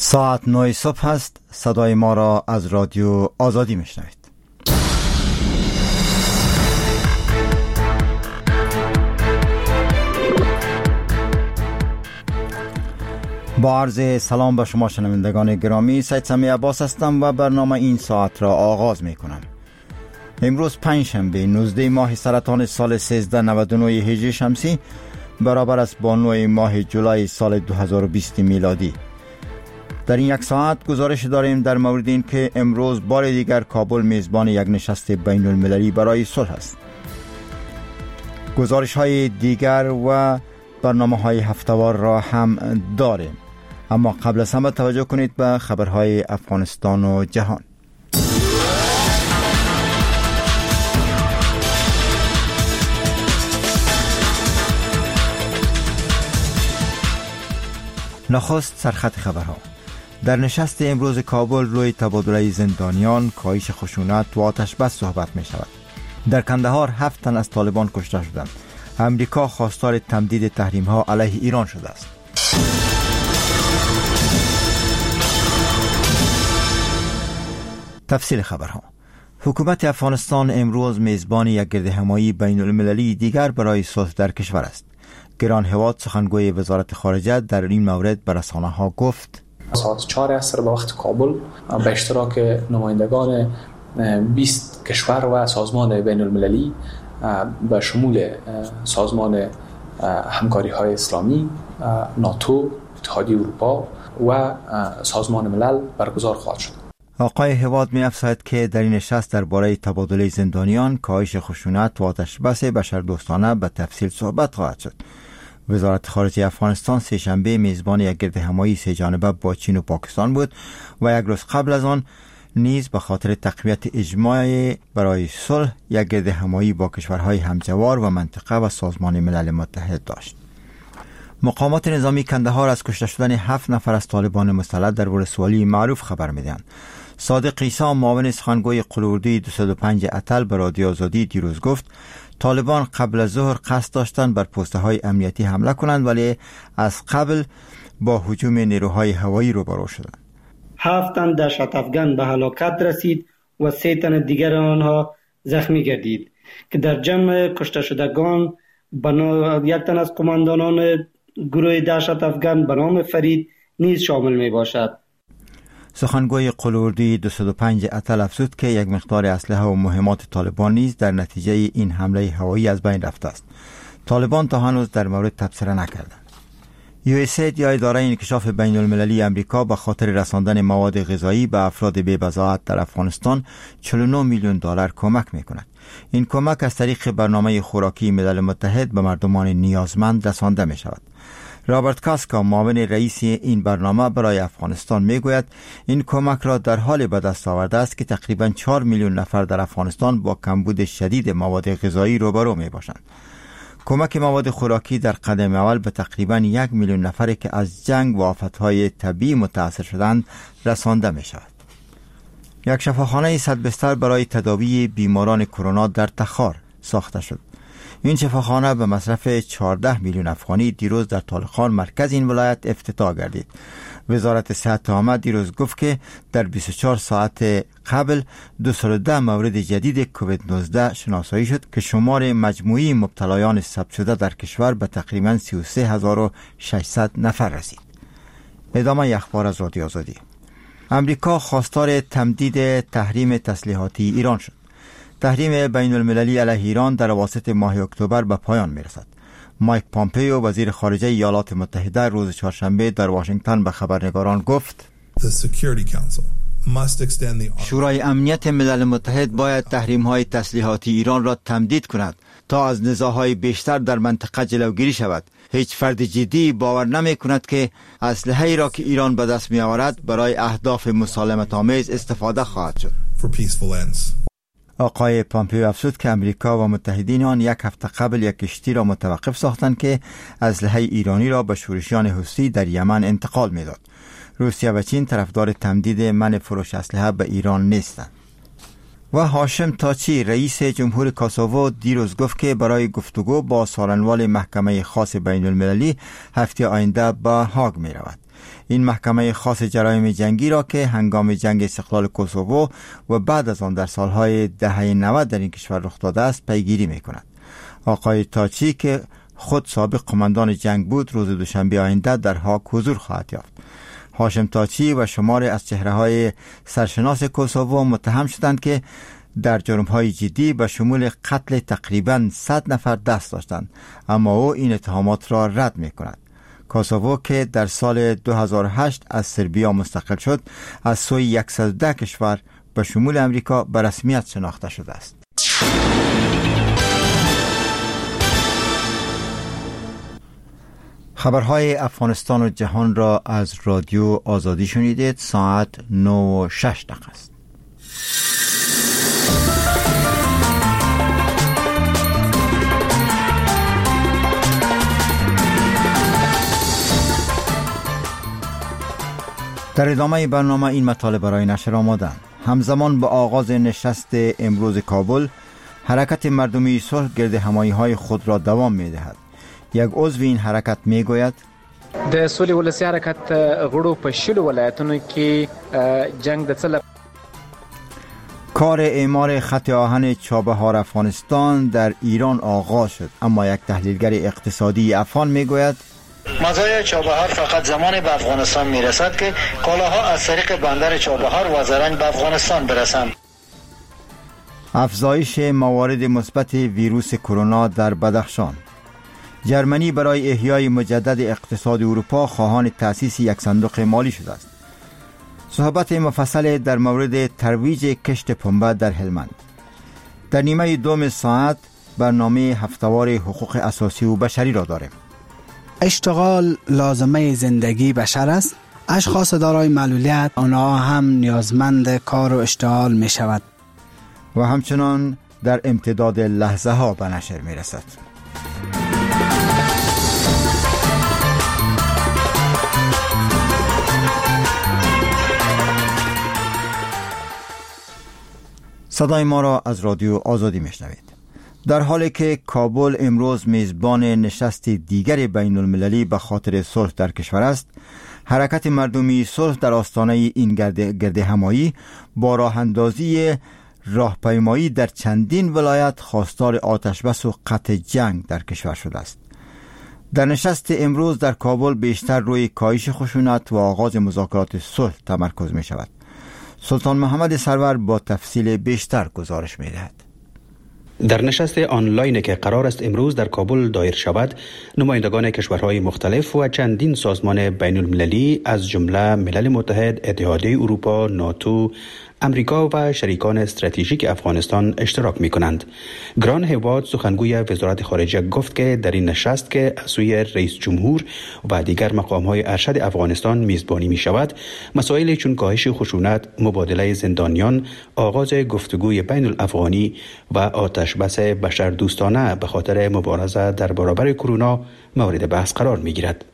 ساعت 9 صبح است. صدای ما را از رادیو آزادی میشنوید. با عرض سلام به شما شنوندگان گرامی، سید سمی عباس هستم و برنامه این ساعت را آغاز می کنم. امروز پنجشنبه 19 ماه سرطان سال 1399 هجری شمسی برابر است با 9 ماه جولای سال 2020 میلادی. در این یک ساعت گزارش داریم در مورد این که امروز بار دیگر کابل میزبان یک نشست بین المللی برای صلح است. گزارش های دیگر و برنامه های هفته‌وار را هم داریم، اما قبل از همه توجه کنید به خبرهای افغانستان و جهان. نخست سرخط خبرها. در نشست امروز کابل روی تبادله زندانیان، کاهش خشونت و آتش بس صحبت می شود. در کندهار 7 تن از طالبان کشته شدند. امریکا خواستار تمدید تحریم ها علیه ایران شده است. تفصیل خبرها. حکومت افغانستان امروز میزبان یک گردهمایی بین المللی دیگر برای صلح در کشور است. گران هواد سخنگوی وزارت خارجه در این مورد به رسانه‌ها گفت: ساعت 4 عصر به وقت کابل به اشتراک نمایندگان 20 کشور و سازمان بین المللی به شمول سازمان همکاری های اسلامی، ناتو، اتحادیه اروپا و سازمان ملل برگزار خواهد شد. آقای هواد می افزاید که در این نشست درباره تبادله زندانیان، کاهش خشونت و آتش بس بشردوستانه به تفصیل صحبت خواهد شد. وزارت خارجه افغانستان سه‌شنبه میزبان یک گردهمایی سه جانبه با چین و پاکستان بود و یک روز قبل از آن نیز به خاطر تقویت اجماع برای صلح یک گردهمایی با کشورهای همجوار و منطقه و سازمان ملل متحد داشت. مقامات نظامی کندهار از کشته شدن 7 نفر از طالبان مسلح در ولسوالی معروف خبر میدهند. صادق عیسی، معاون سخنگوی قلوردوی 205 اتل به رادیو آزادی دیروز گفت طالبان قبل از ظهر قصد داشتند بر پسته های امنیتی حمله کنند، ولی از قبل با هجوم نیروهای هوایی روبرو شدند. 7 تن دهشت افغان به هلاکت رسید و 3 تن دیگر آنها زخمی گردید که در جمع کشته شدگان یک تن از قماندانان گروه دهشت افغان به نام فرید نیز شامل می باشد. سخنگوی قلوردوی 205 اتل افزود که یک مقدار اسلحه و مهمات طالبان نیز در نتیجه این حمله هوایی از بین رفته است. طالبان تا هنوز در مورد تبصره نکردند. USAID یا اداره انکشاف بین المللی امریکا به خاطر رساندن مواد غذایی به افراد بی‌بضاعت در افغانستان 49 میلیون دلار کمک می‌کند. این کمک از طریق برنامه خوراکی ملل متحد به مردمان نیازمند رسانده می‌شود. رابرت کاسکا، معاون رئیس این برنامه برای افغانستان میگوید این کمک را در حال به دست آورده است که تقریباً 4 میلیون نفر در افغانستان با کمبود شدید مواد غذایی روبرو می باشند. کمک مواد خوراکی در قدم اول به تقریباً 1 میلیون نفری که از جنگ و آفت‌های طبیعی متاثر شدند رسانده می شود. یک شفاخانه 100 بستر برای تداوی بیماران کرونا در تخار ساخته شد. این شفاخانه به مصرف 14 میلیون افغانی دیروز در طالقان مرکز این ولایت افتتاح گردید. وزارت صحت عامه دیروز گفت که در 24 ساعت قبل 210 مورد جدید کووید 19 شناسایی شد که شمار مجموعی مبتلایان ثبت شده در کشور به تقریباً 33600 نفر رسید. ادامه اخبار از رادیو آزادی. امریکا خواستار تمدید تحریم تسلیحاتی ایران شد. تحریم بین المللی علیه ایران در اواسط ماه اکتبر به پایان میرسد. مایک پامپیو، وزیر خارجه ایالات متحده، روز چهارشنبه در واشنگتن به خبرنگاران گفت شورای امنیت ملل متحد باید تحریم‌های تسلیحاتی ایران را تمدید کند تا از نزاع‌های بیشتر در منطقه جلوگیری شود. هیچ فرد جدی باور نمی کند که اسلحه‌ای را که ایران به دست می آورد برای اهداف مسالمت‌آمیز استفاده خواهد شد. آقای پامپیو افزود که امریکا و متحدین آن 1 هفته قبل یک کشتی را متوقف ساختند که اسلحه ایرانی را به شورشیان حوثی در یمن انتقال می‌داد. روسیه و چین طرفدار تمدید منع فروش اسلحه به ایران نیستند. و هاشم تاچی رئیس جمهور کوسوو دیروز گفت که برای گفتگو با سالنوال محکمه خاص بین المللی هفته آینده به هاگ می رود. این محکمه خاص جرایم جنگی را که هنگام جنگ استقلال کوسوو و بعد از آن در سالهای دهه 90 در این کشور رخ داده است پیگیری می کند. آقای تاچی که خود سابق قماندان جنگ بود روز دوشنبه آینده در هاگ حضور خواهد یافت. هاشم تاچی و شماری از چهره‌های سرشناس کوسوو متهم شدند که در جرم‌های جدی به شمول قتل تقریباً 100 نفر دست داشتند، اما او این اتهامات را رد می‌کند. کوسوو که در سال 2008 از سربیا مستقل شد، از سوی 110 کشور به شمول امریکا به رسمیت شناخته شده است. خبرهای افغانستان و جهان را از رادیو آزادی شنیدید. ساعت 9:06 است. در ادامه برنامه این مطالب برای نشر آمدند. همزمان با آغاز نشست امروز کابل، حرکت مردمی صلح گرد همایی‌های خود را دوام می‌دهد. یک عضو این حرکت میگوید د سولې ولسی حرکت غړو په شلو ولایتونو کې جنگ د څه کار اعمار خط آهن چابهار افغانستان در ایران آغاز شد، اما یک تحلیلگر اقتصادی افغان میگوید مزایای چابهار فقط زمانی به افغانستان میرسد که کالاها از طریق بندر چابهار و زرنج به افغانستان برسند. افزایش موارد مثبت ویروس کرونا در بدخشان. جرمنی برای احیای مجدد اقتصاد اروپا خواهان تأسیس یک صندوق مالی شده است. صحبت مفصل در مورد ترویج کشت پنبه در هلمند. در نیمه دوم ساعت برنامه هفته‌وار حقوق اساسی و بشری را داریم. اشتغال لازمه زندگی بشر است. اشخاص دارای معلولیت آنها هم نیازمند کار و اشتغال می شود. و همچنان در امتداد لحظه ها به نشر می رسد. صدای ما را از رادیو آزادی میشنوید. در حالی که کابل امروز میزبان نشست دیگر بین المللی به خاطر صلح در کشور است، حرکت مردمی صلح در آستانه این گرد همایی با راه اندازی راهپیمایی در چندین ولایت خواستار آتش بس و قطع جنگ در کشور شده است. در نشست امروز در کابل بیشتر روی کاهش خشونت و آغاز مذاکرات صلح تمرکز می شود. سلطان محمد سرور با تفصیل بیشتر گزارش می دهد. در نشست آنلاین که قرار است امروز در کابل دایر شود، نمایندگان کشورهای مختلف و چندین سازمان بین المللی از جمله ملل متحد، اتحادیه اروپا، ناتو، امریکا و شریکان استراتژیک افغانستان اشتراک می کنند. گران هیواد سخنگوی وزارت خارجه گفت که در این نشست که از سوی رئیس جمهور و دیگر مقام‌های ارشد افغانستان میزبانی می شود، مسائل چون کاهش خشونت، مبادله زندانیان، آغاز گفتگوی بین الافغانی و آتش بس بشردوستانه به خاطر مبارزه در برابر کرونا مورد بحث قرار می گیرد.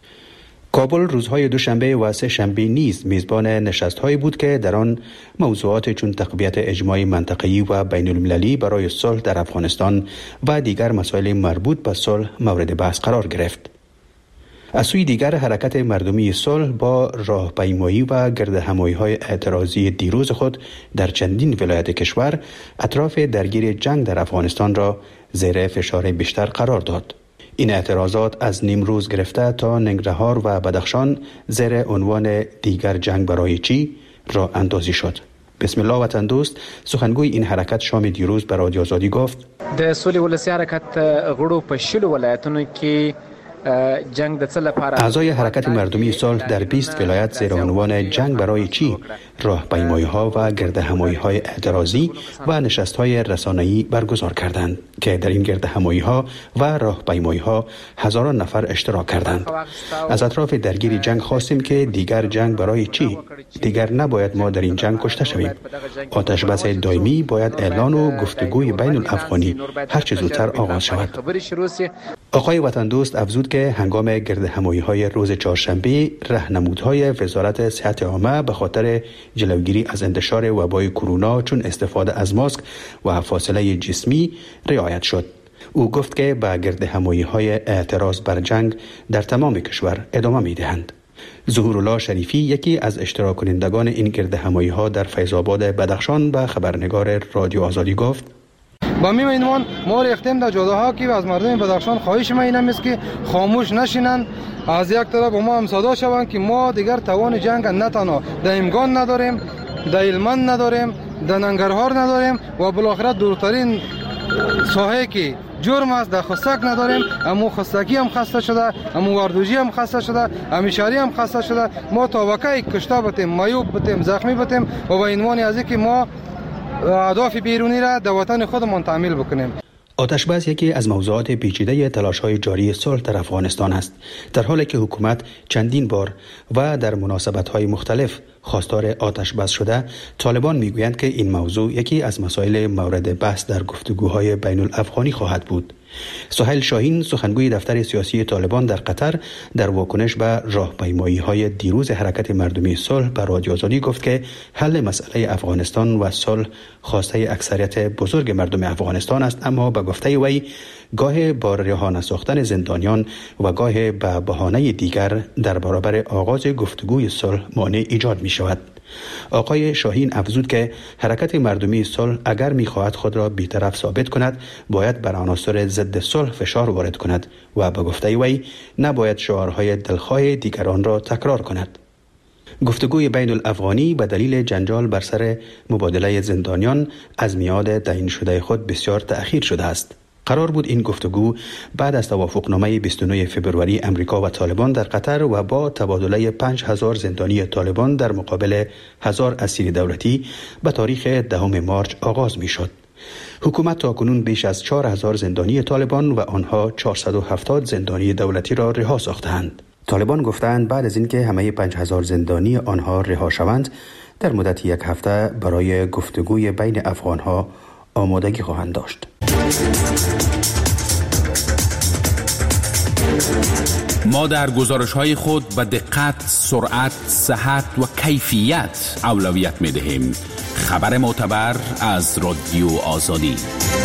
کابل روزهای دوشنبه و سه شنبه نیز میزبان نشست‌هایی بود که در آن موضوعات چون تقویت اجماع منطقه‌ای و بین المللی برای صلح در افغانستان و دیگر مسائل مربوط به صلح مورد بحث قرار گرفت. از سوی دیگر حرکت مردمی صلح با راهپیمایی و گردهمایی‌های اعتراضی دیروز خود در چندین ولایت کشور اطراف درگیر جنگ در افغانستان را زیر فشار بیشتر قرار داد. این اعتراضات از نیمروز گرفته تا ننگرهار و بدخشان زیر عنوان دیگر جنگ برای چی راه اندازی شد. بسم الله وطن دوست سخنگوی این حرکت شام دیروز به رادیو آزادی گفت د سولې ولسی حرکت غړو په شلو ولایتونو کې جنگ د څه لپاره اعضای حرکت مردمی صلح در 20 ولایت زیر عنوان جنگ برای چی راهپیمایی‌ها و گردهمایی‌های اعتراضی و نشست‌های رسانه‌ای برگزار کردند که در این گردهمایی‌ها و راهپیمایی‌ها هزاران نفر اشتراک کردند. از اطراف درگیر جنگ خواستیم که دیگر جنگ برای چی؟ دیگر نباید ما در این جنگ کشته شویم. آتش بس دائمی باید اعلان و گفتگوی بین الافغانی هر چه زودتر آغاز شود. آقای وطن دوست افزود که هنگام گردهمایی‌های روز چهارشنبه راهنمودهای وزارت صحت عامه به خاطر جلوگیری از انتشار وبای کرونا چون استفاده از ماسک و فاصله جسمی رعایت شد. او گفت که به گردهمایی‌های اعتراض بر جنگ در تمام کشور ادامه می‌دهند. ظهورالله شریفی یکی از اشتراک کنندگان این گردهمایی‌ها در فیض‌آباد بدخشان به خبرنگار رادیو آزادی گفت: با میمونیم ما ریختیم در جاده ها که از مردم بدخشان خواهش ما این است که خاموش نشینن، از یک طرف ما هم صدا شوند که ما دیگر توان جنگ نه تنها در امگان نداریم، در هلمند نداریم، در ننگرهار نداریم و بالاخره دورترین ساحه که جرم است در خستک نداریم. امو خستکی هم خسته شده، امو وردوجی هم خسته شده، امیشاری هم خسته شده. ما تا وقتی کشته بتیم، معیوب بتیم، زخمی بتیم و با عنوان از اینکه ما اهداف بیرونی را در وطن خودمان تعمیل بکنیم. آتشبس یکی از موضوعات پیچیده تلاش‌های جاری صلح در افغانستان است، در حالی که حکومت چندین بار و در مناسبت‌های مختلف خواستار آتشبس شده. طالبان میگویند که این موضوع یکی از مسائل مورد بحث در گفتگوهای بین الافغانی خواهد بود. سهیل شاهین سخنگوی دفتر سیاسی طالبان در قطر در واکنش به راهپیمایی‌های دیروز حرکت مردمی صلح به رادیو آزادی گفت که حل مسئله افغانستان و صلح خواسته اکثریت بزرگ مردم افغانستان است، اما به گفته وی گاه با رها نساختن زندانیان و گاه به بهانه دیگر در برابر آغاز گفتگوی صلح مانع ایجاد می شود. آقای شاهین افزود که حرکت مردمی صلح اگر می‌خواهد خود را بی‌طرف ثابت کند باید بر عناصر ضد صلح فشار وارد کند و به گفته وی نباید شعارهای دلخواه دیگران را تکرار کند. گفتگوی بین الافغانی به دلیل جنجال بر سر مبادله زندانیان از میعاد تعیین شده خود بسیار تأخیر شده است. قرار بود این گفتگو بعد از توافقنامه 29 فوریه امریکا و طالبان در قطر و با تبادله 5000 زندانی طالبان در مقابل 1000 اسیر دولتی به تاریخ 10 مارس آغاز می شد. حکومت تاکنون بیش از 4000 زندانی طالبان و آنها 470 زندانی دولتی را رها ساختند. طالبان گفتند بعد از اینکه همه 5000 زندانی آنها رها شوند در مدت یک هفته برای گفتگوی بین افغانها آمادگی خواهند داشت. ما در گزارش‌های خود به دقت، سرعت، صحت و کیفیت اولویت می‌دهیم. خبر معتبر از رادیو آزادی.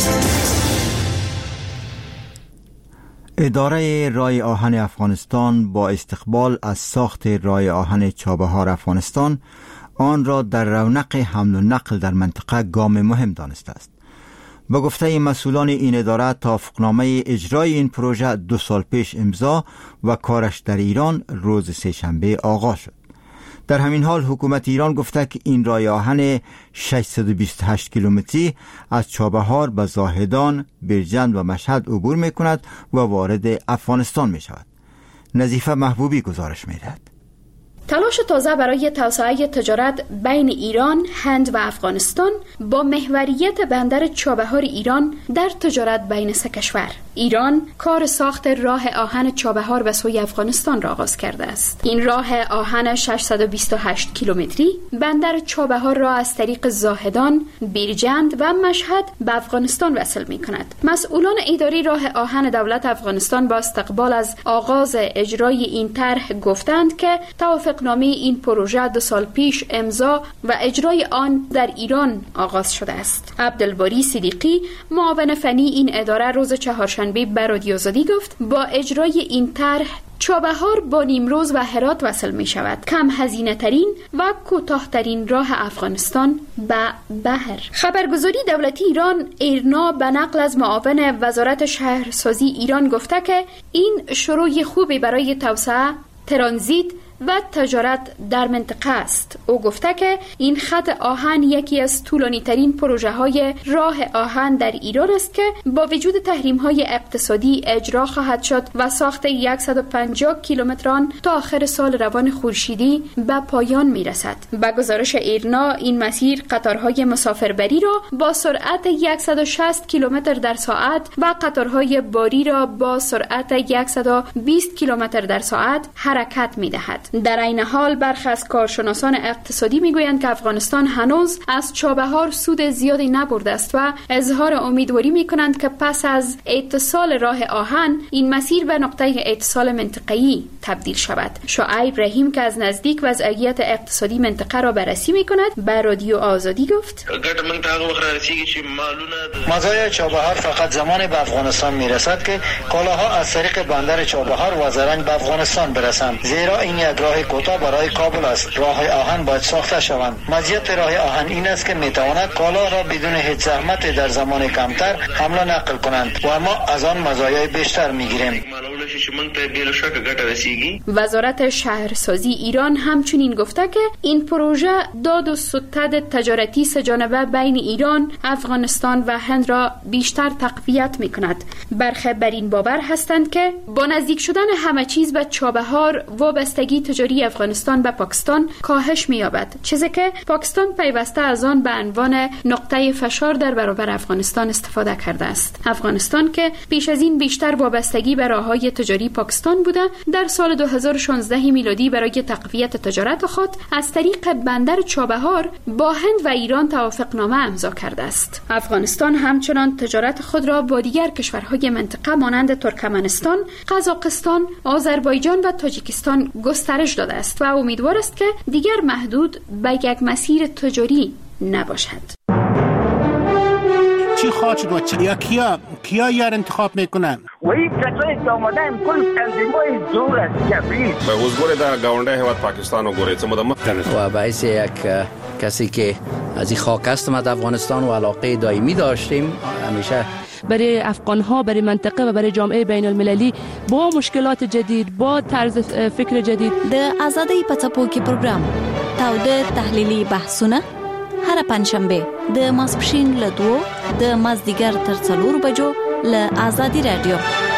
اداره راه آهن افغانستان با استقبال از ساخت راه آهن چابهار افغانستان آن را در رونق حمل و نقل در منطقه گام مهم دانسته است. با گفته مسئولان این اداره توافقنامه اجرای این پروژه 2 سال پیش امضا و کارش در ایران روز سه‌شنبه آغاز شد. در همین حال حکومت ایران گفته که این راه آهن 628 کیلومتری از چابهار به زاهدان، برجند و مشهد عبور می کند و وارد افغانستان می شود. نظیفه محبوبی گزارش می دهد. تلاش تازه برای توسعه تجارت بین ایران، هند و افغانستان با محوریت بندر چابهار ایران در تجارت بین سه کشور. ایران کار ساخت راه آهن چابهار به سوی افغانستان را آغاز کرده است. این راه آهن 628 کیلومتری بندر چابهار را از طریق زاهدان، بیرجند و مشهد به افغانستان وصل می کند. مسئولان اداری راه آهن دولت افغانستان با استقبال از آغاز اجرای این طرح گفتند که توافقنامه این پروژه 2 سال پیش امضا و اجرای آن در ایران آغاز شده است. عبدالباری صدیقی معاون فنی این اداره روز چهارشنبه به رادیو آزادی گفت با اجرای این طرح چابهار با نیمروز و هرات وصل می شود. کم هزینه ترین و کوتاه ترین راه افغانستان به بحر. خبرگزاری دولتی ایران ایرنا به نقل از معاون وزارت شهرسازی ایران گفته که این شروع خوبی برای توسعه، ترانزیت و تجارت در منطقه است. او گفته که این خط آهن یکی از طولانی ترین پروژه های راه آهن در ایران است که با وجود تحریم های اقتصادی اجرا خواهد شد و ساخت 150 کیلومتر آن تا آخر سال روان خورشیدی به پایان می رسد. به گزارش ایرنا این مسیر قطارهای مسافربری را با سرعت 160 کیلومتر در ساعت و قطارهای باری را با سرعت 120 کیلومتر در ساعت حرکت می دهد. در این حال برخی از کارشناسان اقتصادی میگویند که افغانستان هنوز از چابهار سود زیادی نبرده است و اظهار امیدواری میکنند که پس از اتصال راه آهن این مسیر به نقطه اتصال منطقه‌ای تبدیل شود. شعیب رحیم که از نزدیک وضعیت اقتصادی منطقه را بررسی میکند به رادیو آزادی گفت: مزایای چابهار فقط زمانی به افغانستان میرسد که کالاها از طریق بندر چابهار و زرنج به افغانستان برسند، زیرا این یک راه کوتاه برای کابل است. راه آهن باید ساخته شوند. مزیت راه آهن این است که میتواند کالا را بدون هیچ زحمت در زمان کمتر حمل نقل کنند و ما از آن مزایای بیشتر میگیریم. وزارت شهرسازی ایران همچنین گفته که این پروژه داد و ستد تجارتی سه‌جانبه بین ایران، افغانستان و هند را بیشتر تقویت میکند. برخی بر این باور هستند که با نزدیک شدن همه چیز به چابهار وابستگی تجاری افغانستان به پاکستان کاهش می‌یابد، چیزی که پاکستان پیوسته از آن به عنوان نقطه فشار در برابر افغانستان استفاده کرده است. افغانستان که پیش از این بیشتر وابستگی به راه‌های تجاری پاکستان بوده، در سال 2016 میلادی برای تقویت تجارت خود از طریق بندر چابهار با هند و ایران توافقنامه امضا کرده است. افغانستان همچنان تجارت خود را با دیگر کشورهای منطقه مانند ترکمنستان، قزاقستان، آذربایجان و تاجیکستان گسترش داده است و امیدوار است که دیگر محدود به یک مسیر تجاری نباشد. چی خواهد شد و یا کیا یار انتخاب میکنن؟ و این کسایی که آمدن کل تنظیم‌های زور است کبیر به حضور در گاونده هیواد پاکستان و گوره و باعث یک کسی که از این خاک هستم از افغانستان و علاقه دائمی داشتیم همیشه برای افغان‌ها، برای منطقه و برای جامعه بین المللی با مشکلات جدید، با طرز فکر جدید. د آزادۍ په څپو کې پروګرام تاوده تحلیلي بحثونه هر پنځشنبه د ماسپښین له 2 د مازدیګر تر 4 بجو له آزادی رادیو.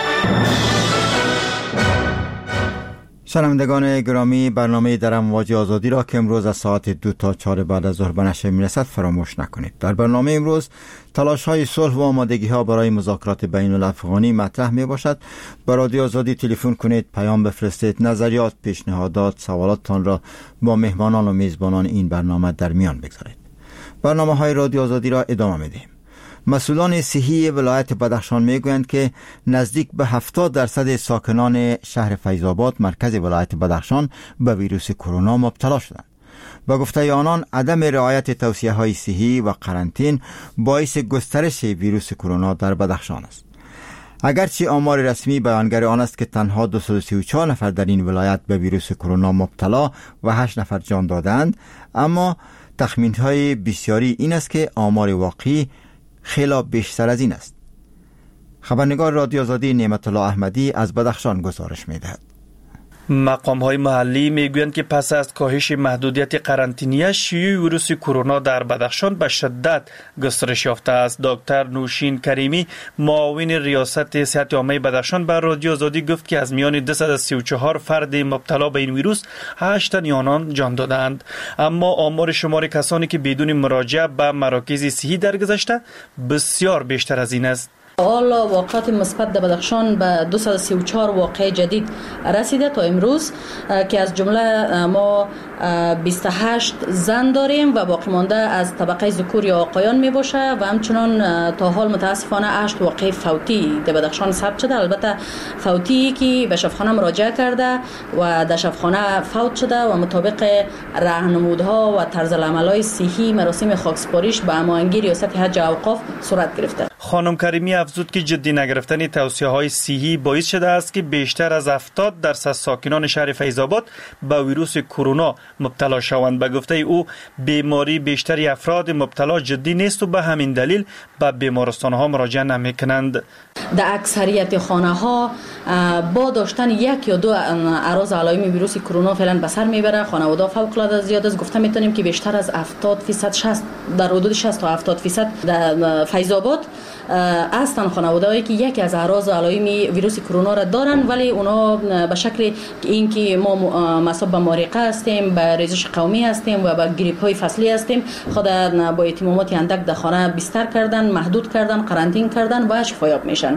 شنوندگان گرامی، برنامه در امواج آزادی را که امروز از ساعت 2 تا 4 بعد از ظهر به نشر می‌رسد فراموش نکنید. در برنامه امروز تلاش‌های صلح و آمادگی‌ها برای مذاکرات بین الافغانی مطرح می‌باشد. به رادیو آزادی تلفن کنید، پیام بفرستید، نظریات، پیشنهادات، سوالاتتان را با مهمانان و میزبانان این برنامه در میان بگذارید. برنامه‌های رادیو آزادی را ادامه می‌دهیم. مسئولان صحی ولایت بدخشان میگویند که نزدیک به 70% ساکنان شهر فیض‌آباد مرکز ولایت بدخشان به ویروس کرونا مبتلا شدند. با گفته آنان عدم رعایت توصیه‌های صحی و قرنطین باعث گسترش ویروس کرونا در بدخشان است. اگرچه آمار رسمی بیانگر آن است که تنها 234 نفر در این ولایت به ویروس کرونا مبتلا و 8 نفر جان دادند، اما تخمین‌های بسیاری این است که آمار واقعی خیلی بیشتر از این است. خبرنگار رادیو آزادی نعمت الله احمدی از بدخشان گزارش می‌دهد. مقام‌های محلی میگویند که پس از کاهش محدودیت قرنطینه، شیوع ویروس کرونا در بدخشان به شدت گسترش یافته است. دکتر نوشین کریمی، معاون ریاست صحت عامه بدخشان، به رادیو آزادی گفت که از میان 234 فرد مبتلا به این ویروس 8 تن آنان جان دادند. اما آمار شمار کسانی که بدون مراجعه به مراکز صحی درگذشته بسیار بیشتر از این است. حال واقعات مثبت در بدخشان به 234 واقعه جدید رسیده تا امروز که از جمله ما 28 زن داریم و باقی مانده از طبقه ذکور یا آقایان می باشه و همچنان تا حال متاسفانه 8 واقعه فوتی در بدخشان ثبت شده. البته فوتی که به شفاخانه مراجعه کرده و در شفاخانه فوت شده و مطابق راهنمودها و طرز العمل‌های صحی مراسم خاکسپاریش به هماهنگی ریاست حج اوقاف صورت گرفته. خانم کریمی افزود که جدی نگرفتن توصیه‌های صحی باعث شده است که بیشتر از 70% ساکنان شهر فیض‌آباد به ویروس کرونا مبتلا شوند. به گفته او بیماری بیشتری افراد مبتلا جدی نیست و به همین دلیل به بیمارستان‌ها مراجعه نمی‌کنند. در اکثریت خانه‌ها با داشتن یک یا دو اعراض علائم ویروس کرونا فعلا به سر میبره. خانواده فوق‌العاده زیاد است. گفته میتونیم که بیشتر از 70% در حدود 60 تا 70% در فیض‌آباد هستن خانواده‌ای که یکی از اعراض و علائم ویروس کرونا را دارن، ولی اونا به شکل اینکه ما مصاب به مارقه هستیم، به ریزش قومی هستیم و به گریپ‌های فصلی هستیم، خود با اهتمامات اندک در خانه بستر کردن، محدود کردن، قرنطین کردن و شفایاب میشن.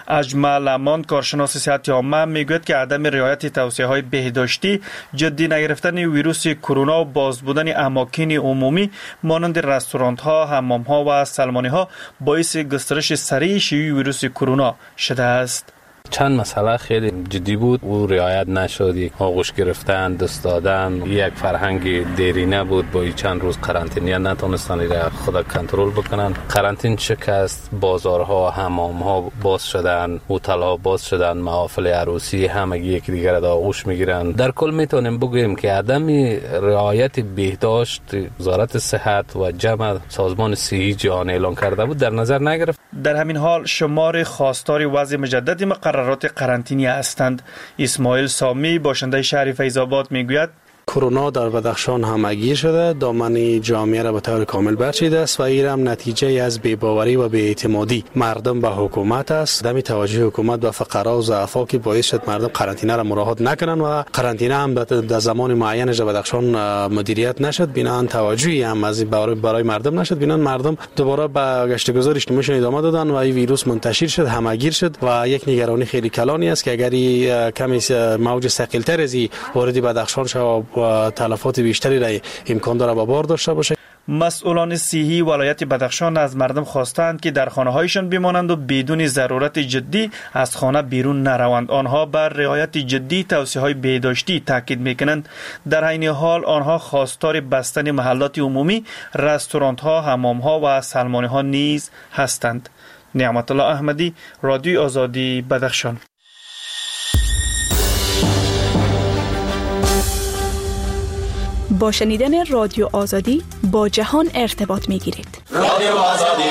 اجمل امان کارشناس صحت عامه میگوید که عدم رعایت توصیه‌های بهداشتی، جدی نگرفتن ویروس کرونا و باز بودن اماکن عمومی مانند رستوران‌ها، حمام‌ها و سلمانی‌ها باعث گسترش سریع شیوع ویروس کرونا شده است. چند مسئله خیلی جدی بود و رعایت نشد. آغوش گرفتن، دست دادن، یک فرهنگ دیرینه بود. با چند روز قرنطینه نتونستن خود کنترل بکنن. قرنطینه شکست، بازارها، حمام‌ها باز شدن، هتل‌ها باز شدن، محافل عروسی همگی یکی دیگر را آغوش میگیرن. در کل میتونیم بگوییم که عدم رعایت بهداشت وزارت صحت و جمع سازمان صحی جهانی اعلان کرده بود در نظر نگرفت. در همین حال شمار خواستار وضع مجدد مقررات قرنطینه هستند. اسماعیل سامی باشنده شهر فیض‌آباد میگوید کرونا در بدخشان همگیر شده، دامن جامعه را به طور کامل برچیده است و این هم نتیجه از بی‌باوری و بی‌اعتمادی مردم به حکومت است. عدم توجه حکومت به فقرا و ضعفا که باعث شد مردم قرنطینه را مراعات نکنن و قرنطینه هم در زمان معینش در بدخشان مدیریت نشد، بنابراین توجهی هم از برای مردم نشد، بنابراین مردم دوباره به گشت گذار اجتماعیشون ادامه دادن و این ویروس منتشر شد، همگیر شد و یک نگرانی خیلی کلانی است که اگر کمی موج ثقیل‌تر از وارد بدخشان شود و تلفات بیشتری را امکان داره به بار داشته باشه. مسئولان صحی ولایت بدخشان از مردم خواستند که در خانه‌هایشان بمانند و بدون ضرورت جدی از خانه بیرون نروند. آنها بر رعایت جدی توصیه‌های بهداشتی تاکید می‌کنند. در عین حال آنها خواستار بستن محلات عمومی، رستوران‌ها، حمام‌ها و سلمانی‌ها نیز هستند. نعمت الله احمدی، رادیو آزادی، بدخشان. با شنیدن رادیو آزادی با جهان ارتباط می‌گیرید. رادیو آزادی.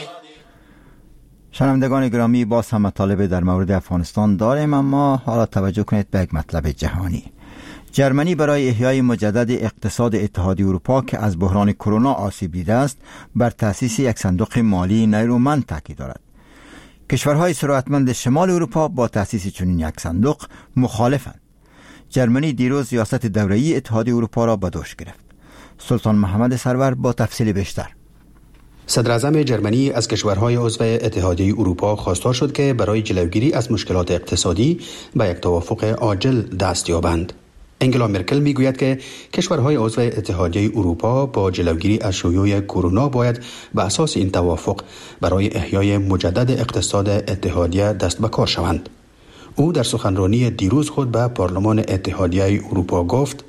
شنوندگان گرامی، باز هم مطالب در مورد افغانستان داریم، اما حالا توجه کنید به یک مطلب جهانی. جرمنی برای احیای مجدد اقتصاد اتحادیه اروپا که از بحران کرونا آسیب دیده است، بر تأسیس یک صندوق مالی نیرومند تاکید دارد. کشورهای ثروتمند شمال اروپا با تأسیس چنین یک صندوق مخالفند. جرمنی دیروز ریاست دوره‌ای اتحادیه اروپا را به دوش گرفت. سلطان محمد سرور با تفصیل بیشتر. صدر اعظم جرمنی از کشورهای عضو اتحادیه اروپا خواستار شد که برای جلوگیری از مشکلات اقتصادی به یک توافق عاجل دست یابند. انگلا مرکل میگوید که کشورهای عضو اتحادیه اروپا با جلوگیری از شیوع کرونا باید به اساس این توافق برای احیای مجدد اقتصاد اتحادیه دست به کار شوند. او در سخنرانی دیروز خود به پارلمان اتحادیه اروپا گفت: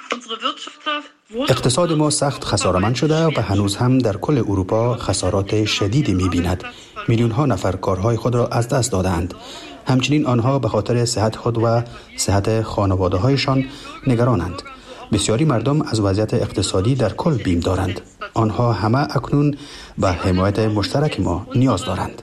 اقتصاد ما سخت خساره‌مند شده و هنوز هم در کل اروپا خسارات شدیدی می‌بیند. میلیون‌ها نفر کارهای خود را از دست دادند. همچنین آنها به خاطر صحت خود و صحت خانواده‌هایشان نگرانند. بسیاری مردم از وضعیت اقتصادی در کل بیم دارند. آنها همه اکنون به حمایت مشترک ما نیاز دارند.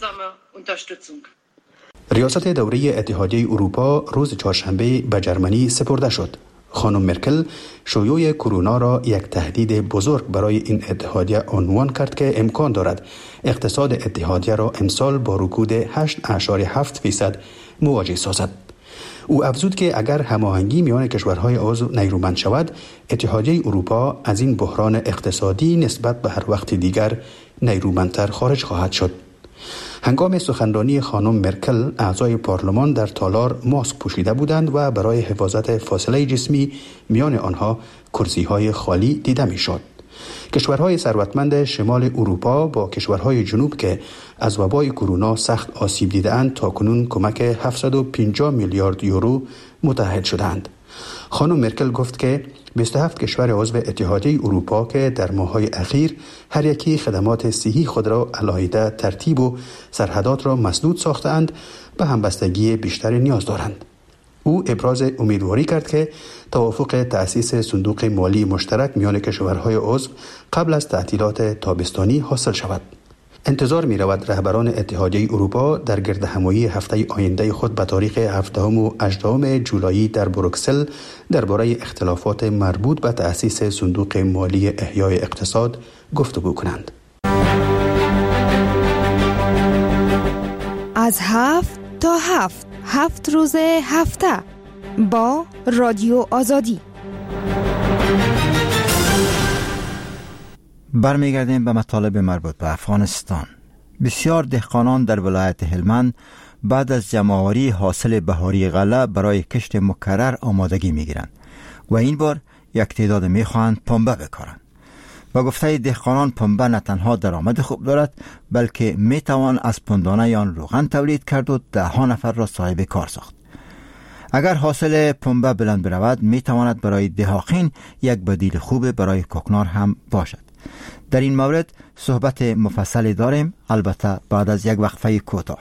ریاست دوره‌ای اتحادیه اروپا روز چهارشنبه به جرمنی سپرده شد. خانم مرکل شیوع کرونا را یک تهدید بزرگ برای این اتحادیه عنوان کرد که امکان دارد اقتصاد اتحادیه را امسال با رکود 8.7% مواجه سازد. او افزود که اگر هماهنگی میان کشورهای عضو نیرومند شود، اتحادیه اروپا از این بحران اقتصادی نسبت به هر وقت دیگر نیرومندتر خارج خواهد شد. هنگام سخنرانی خانم مرکل، اعضای پارلمان در تالار ماسک پوشیده بودند و برای حفاظت فاصله جسمی میان آنها کرسی‌های خالی دیده می‌شد. کشورهای ثروتمند شمال اروپا با کشورهای جنوب که از وبای کرونا سخت آسیب دیده‌اند تاکنون کمک 750 میلیارد یورو متحد شدند. خانم مرکل گفت که 27 کشور عضو اتحادیه اروپا که در ماه‌های اخیر هر یکی خدمات صحی خود را علاهیده ترتیب و سرحدات را مسدود ساختند، به همبستگی بیشتری نیاز دارند. او ابراز امیدواری کرد که توافق تأسیس صندوق مالی مشترک میان کشورهای عضو قبل از تعطیلات تابستانی حاصل شود. انتظار می رود رهبران اتحادیه اروپا در گردهمایی هفته آینده خود به تاریخ 7 و 18 جولای در بروکسل درباره اختلافات مربوط به تأسیس صندوق مالی احیای اقتصاد گفتگو کنند. از 7 تا 7 روز هفته با رادیو آزادی. برمیگردیم به مطالب مربوط به افغانستان. بسیار دهقانان در ولایت هلمند بعد از جمع‌آوری حاصل بهاری غله برای کشت مکرر آمادگی میگیرند و این بار یک تعداد میخواهند پنبه بکارند. با گفته دهقانان پنبه نه تنها درآمد خوب دارد بلکه میتوان از پندانه آن روغن تولید کرد و 10 نفر را صاحب کار ساخت. اگر حاصل پنبه بلند برود میتواند برای دهاقین یک بدیل خوب برای کوکنار هم باشد. در این مورد صحبت مفصلی داریم، البته بعد از یک وقفه کوتاه.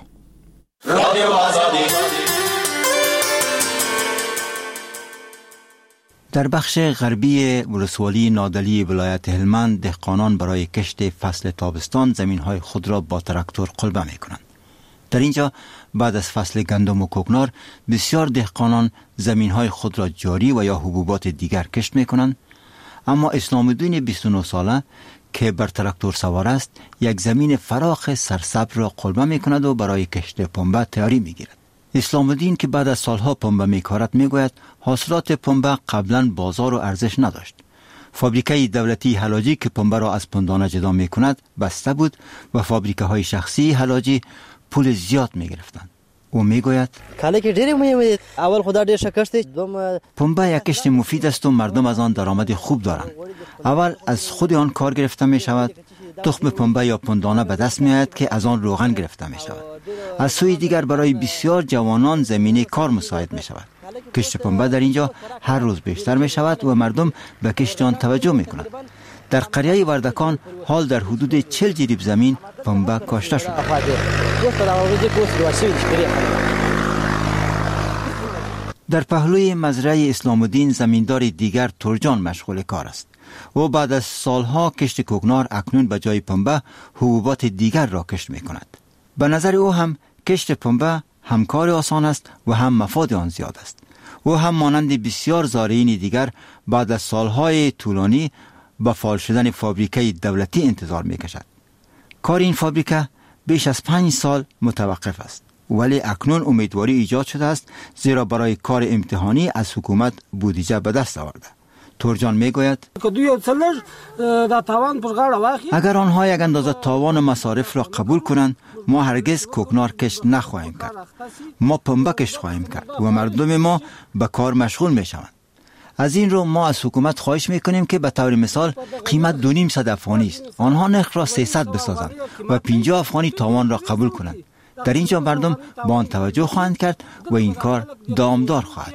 در بخش غربی ولسوالی نادلی ولایت هلمند دهقانان برای کشت فصل تابستان زمین‌های خود را با تراکتور قلبه می‌کنند. در اینجا بعد از فصل گندم و کوکنار بسیار دهقانان زمین‌های خود را جاری و یا حبوبات دیگر کشت می‌کنند، اما اسلام الدین 29 ساله که بر تراکتور سوار است یک زمین فراخ سرسبز را قلبه می‌کند و برای کشت پنبه تیاری می‌گیرد. اسلام الدین که بعد از سالها پنبه می‌کارد می‌گوید حاصلات پنبه قبلا بازار و ارزش نداشت. فابریکه دولتی حلاجی که پنبه را از پندانه جدا می‌کند بسته بود و فابریکه‌های شخصی حلاجی پول زیاد می‌گرفتند. او میگوید کاله که ډېر مهمه اول خدا ډېر شکست دوم پنبه یک کشت مفید است و مردم از آن درآمد خوب دارند. اول از خود آن کار گرفته می شود، تخم پنبه یا پندانه به دست می آید که از آن روغن گرفته می شود. از سوی دیگر برای بسیار جوانان زمینه کار مساعد می شود. کشت پنبه در اینجا هر روز بیشتر می شود و مردم به کشت آن توجه می کنند. در قریه وردکان حال در حدود 40 جریب زمین پنبه کاشته شده. در پهلوی مزرعه اسلام الدین زمیندار دیگر ترجان مشغول کار است. او بعد از سالها کشت کوکنار اکنون به جای پنبه حبوبات دیگر را کشت می کند. به نظر او هم کشت پنبه هم کار آسان است و هم مفاد آن زیاد است. او هم مانند بسیار زارعین دیگر بعد از سالهای طولانی با فعال شدن فابریکه دولتی انتظار می کشد. کار این فابریکه بیش از 5 سال متوقف است، ولی اکنون امیدواری ایجاد شده است زیرا برای کار امتحانی از حکومت بودجه به دست آورده. ترجان می گوید اگر آنها یک اندازه تاوان مصارف را قبول کنند ما هرگز کوکنار کشت نخواهیم کرد. ما پنبه کشت خواهیم کرد و مردم ما به کار مشغول می شوند. از این رو ما از حکومت خواهش میکنیم که به طور مثال قیمت 2.5 افغانی است، آنها نرخ را 300 بسازند و 50 افغانی تاوان را قبول کنند. در اینجا مردم با آن توجه خواهند کرد و این کار دوامدار خواهد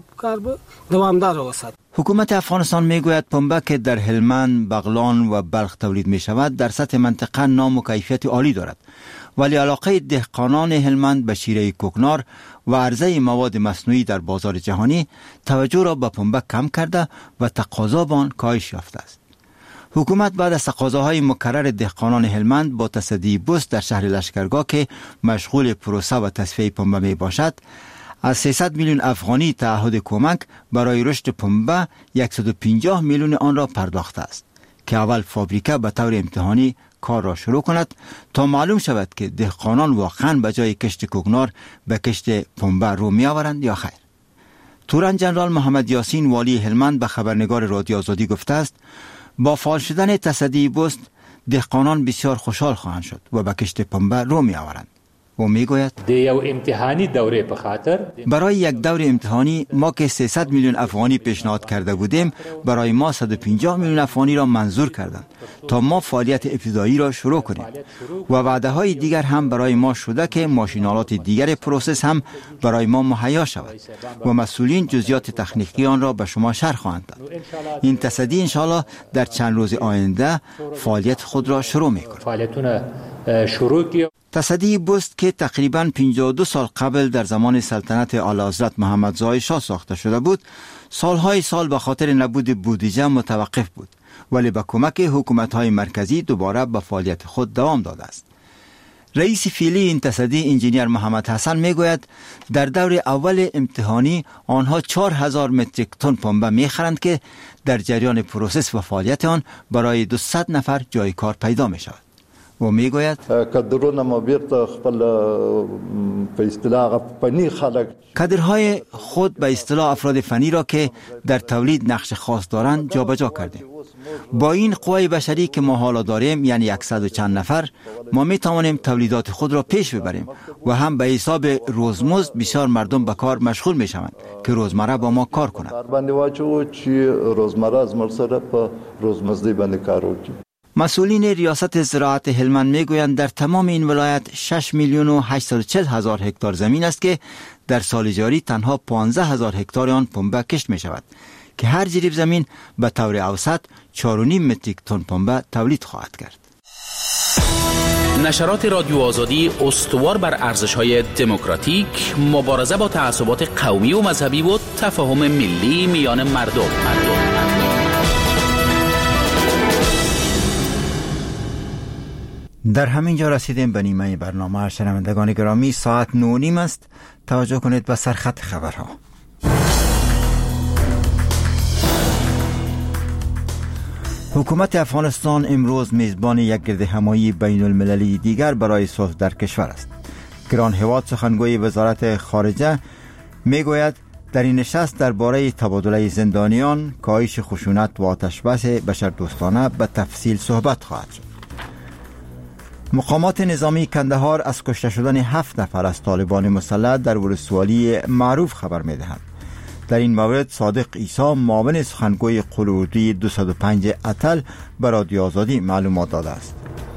شد. حکومت افغانستان میگوید پنبه که در هلمند، بغلان و بلخ تولید می شود در سطح منطقه نام و کیفیت عالی دارد، ولی علاقه دهقانان هلمند به شیره کوکنار و عرضه مواد مصنوعی در بازار جهانی توجه را به پنبه کم کرده و تقاضا به آن کاهش یافته است. حکومت بعد از تقاضاهای مکرر دهقانان هلمند با تصدی بست در شهر لشکرگاه که مشغول پروسه و تصفیه پنبه می باشد از 300 میلیون افغانی تعهد کمک برای رشد پنبه 150 میلیون آن را پرداخته است که اول فابریکه به طور امتحانی کار را شروع کند تا معلوم شود که دهقانان واقعا به جای کشت کوکنار به کشت پنبه رو می آورند یا خیر. تورن جنرال محمد یاسین والی هلمند به خبرنگار رادیو آزادی گفته است با فعال شدن تصدی بست دهقانان بسیار خوشحال خواهند شد و به کشت پنبه رو می آورند. او می گوید برای یک دور امتحانی ما که 300 میلیون افغانی پیشنهاد کرده بودیم برای ما 150 میلیون افغانی را منظور کردند تا ما فعالیت ابتدایی را شروع کنیم و وعده های دیگر هم برای ما شده که ماشینالات دیگر پروسس هم برای ما مهیا شود و مسئولین جزئیات تکنیکی آن را به شما شرح خواهند داد. این تصدی انشاءالله در چند روز آینده فعالیت خود را شروع می‌کند. تصدی بست که تقریباً 52 سال قبل در زمان سلطنت اعلیحضرت محمد زای شاه ساخته شده بود، سالهای سال به خاطر نبود بودجه متوقف بود، ولی با کمک حکومت‌های مرکزی دوباره به فعالیت خود دوام داده است. رئیس فعلی این تصدی انجینیر محمد حسن میگوید در دور اول امتحانی آنها 4000 متریک تن پنبه میخرند که در جریان پروسس و فعالیت آن برای 200 نفر جای کار پیدا می شود. و میگوید کادرهای خود به اصطلاح افراد فنی را که در تولید نقش خاص دارند جابجا کردیم. با این قوای بشری که ما حالا داریم، یعنی 100 و چند نفر، ما می توانیم تولیدات خود را پیش ببریم و هم به حساب روزمزد بسیار مردم به کار مشغول می شوند که روزمره با ما کار کنند. مسئولین ریاست زراعت هلمند می گویند در تمام این ولایت 6,840,000 هکتار زمین است که در سال جاری تنها 15,000 هکتار آن پنبه کشت می شود که هر جریب زمین به طور اوسط 4.5 متریک تن پنبه تولید خواهد کرد. نشرات رادیو آزادی استوار بر ارزش‌های دموکراتیک، مبارزه با تعصبات قومی و مذهبی و تفاهم ملی میان مردم. در همین جا رسیدیم به نیمه برنامه. شنوندگان گرامی، ساعت 9:30 است. توجه کنید به سرخط خبرها. حکومت افغانستان امروز میزبان یک گردهمایی بین المللی دیگر برای صلح در کشور است. گران هواد سخنگوی وزارت خارجه میگوید در این نشست درباره تبادله زندانیان، کاهش خشونت و آتشبس بشردوستانه به تفصیل صحبت خواهد شد. مقامات نظامی کندهار از کشته شدن 7 نفر از طالبان مسلح در ولسوالی معروف خبر می‌دهند. در این مورد صادق عیسی، معاون سخنگوی قلوردی 205 اتل، به رادیو آزادی معلومات داده است.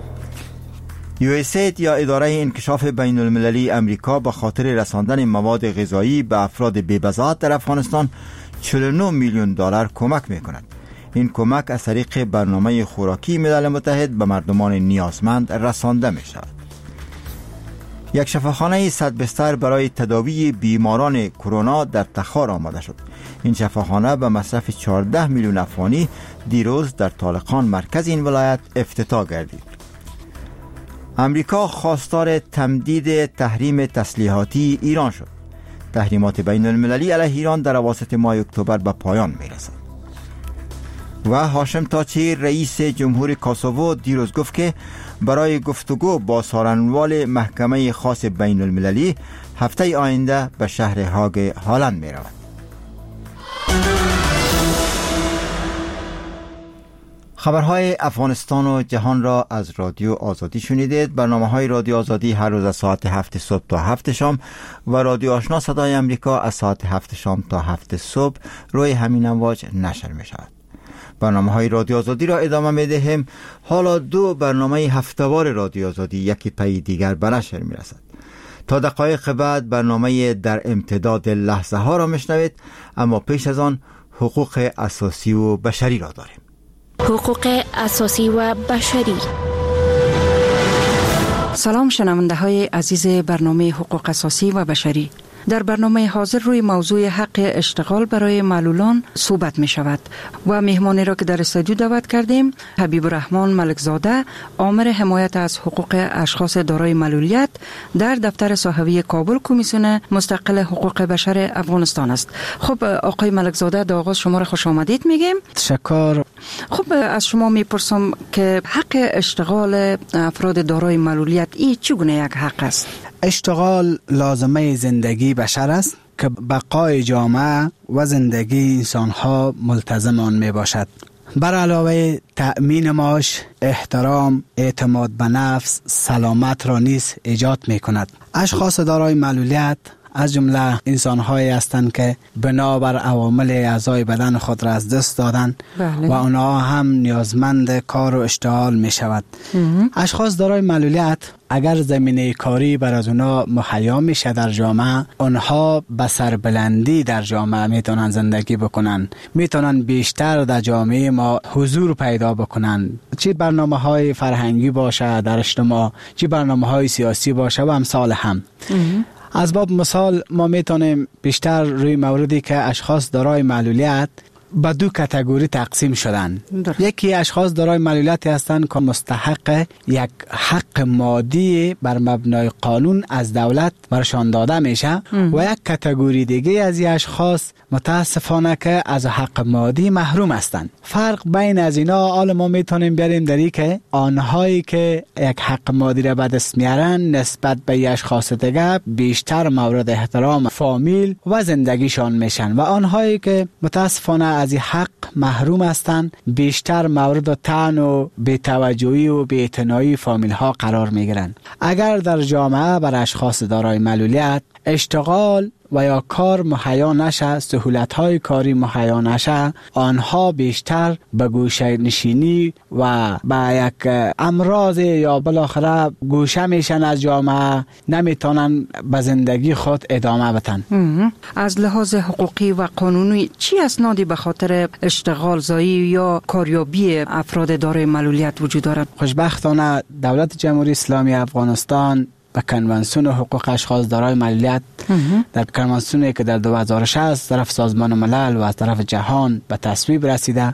USAID یا اداره انکشاف بین المللی امریکا به خاطر رساندن مواد غذایی به افراد بی‌بضاعت در افغانستان 49 میلیون دلار کمک می‌کند. این کمک از طریق برنامه خوراکی ملل متحد به مردمان نیازمند رسانده می شود. یک شفاخانه 100 بستر برای تداوی بیماران کرونا در تخار آماده شد. این شفاخانه به مصرف 14 میلیون افغانی دیروز در طالقان مرکز این ولایت افتتاح گردید. امریکا خواستار تمدید تحریم تسلیحاتی ایران شد. تحریمات بین المللی علیه ایران در اواسط ماه اکتبر به پایان می رسد. و هاشم تاچی رئیس جمهور کوسوو دیروز گفت که برای گفتگو با سخنران محکمه خاص بین المللی هفته آینده به شهر هاگ هلند می رود. خبرهای افغانستان و جهان را از رادیو آزادی شنیدید. برنامه‌های رادیو آزادی هر روز از ساعت 7 صبح تا 7 شام و رادیو آشنا صدای امریکا از ساعت 7 شام تا 7 صبح روی همین امواج نشر می شود. برنامه‌های رادیو آزادی را ادامه می‌دهیم. حالا 2 برنامه هفته‌وار رادیو آزادی یکی پی دیگر به نشر می‌رسد. تا دقایق بعد برنامه در امتداد لحظه ها را میشنوید، اما پیش از آن حقوق اساسی و بشری را داریم. حقوق اساسی و بشری. سلام شنونده های عزیز برنامه حقوق اساسی و بشری. در برنامه حاضر روی موضوع حق اشتغال برای معلولان صحبت می شود و مهمانی را که در استودیو دعوت کردیم حبیب الرحمن ملکزاده، آمر حمایت از حقوق اشخاص دارای معلولیت در دفتر صحوی کابل کمیسیون مستقل حقوق بشر افغانستان است. خب آقای ملکزاده، در آغاز شما را خوش آمدید میگیم. تشکر. خب از شما میپرسم که حق اشتغال افراد دارای معلولیت این چگونه یک حق است؟ اشتغال لازمه زندگی بشر است که بقای جامعه و زندگی انسانها ملتزم آن می باشد. بر علاوه تأمین معاش، احترام، اعتماد به نفس، سلامت را نیز ایجاد می کند. اشخاص دارای معلولیت از جمله انسان‌هایی هستند که بنابر عوامل اعضای بدن خود را از دست دادن و آنها هم نیازمند کار و اشتغال می شود. اشخاص دارای معلولیت اگر زمینه کاری بر از اونا مهیا میشه در جامعه، آنها به سربلندی در جامعه میتونن زندگی بکنن، میتونن بیشتر در جامعه ما حضور پیدا بکنن، چه برنامه‌های فرهنگی باشه در اجتماع، چه برنامه‌های سیاسی باشه و امثال هم. از باب مثال ما میتونیم بیشتر روی موردی که اشخاص دارای معلولیت به 2 کاتگوری تقسیم شدن. یکی اشخاص دارای معلولیتی هستند که مستحق یک حق مادی بر مبنای قانون از دولت برشان داده میشه و یک کاتگوری دیگه از این اشخاص متاسفانه که از حق مادی محروم هستند. فرق بین از اینا حالا ما میتونیم بیاریم در این که آنهایی که یک حق مادی را به دست میارن نسبت به اشخاص دیگه بیشتر مورد احترام فامیل و زندگیشان میشن و آنهایی که متاسفانه از این حق محروم هستند بیشتر مورد طعن و بی‌توجهی و بی‌اعتنایی فامیل ها قرار می گیرند. اگر در جامعه بر اشخاص دارای معلولیت اشتغال و یا کار مهیا نشه، سهولت‌های کاری مهیا نشه، آنها بیشتر به گوشه نشینی و به یک امراض یا بالاخره گوشه میشن از جامعه، نمیتونن به زندگی خود ادامه بدن. از لحاظ حقوقی و قانونی چی اسنادی به خاطر اشتغال زایی یا کاریابی افراد دارای معلولیت وجود دارد؟ خوشبختانه دولت جمهوری اسلامی افغانستان به کنوانسیون حقوق اشخاص دارای معلولیت در کنوانسیونی که در 2006 از طرف سازمان ملل و از طرف جهان به تصویب رسیده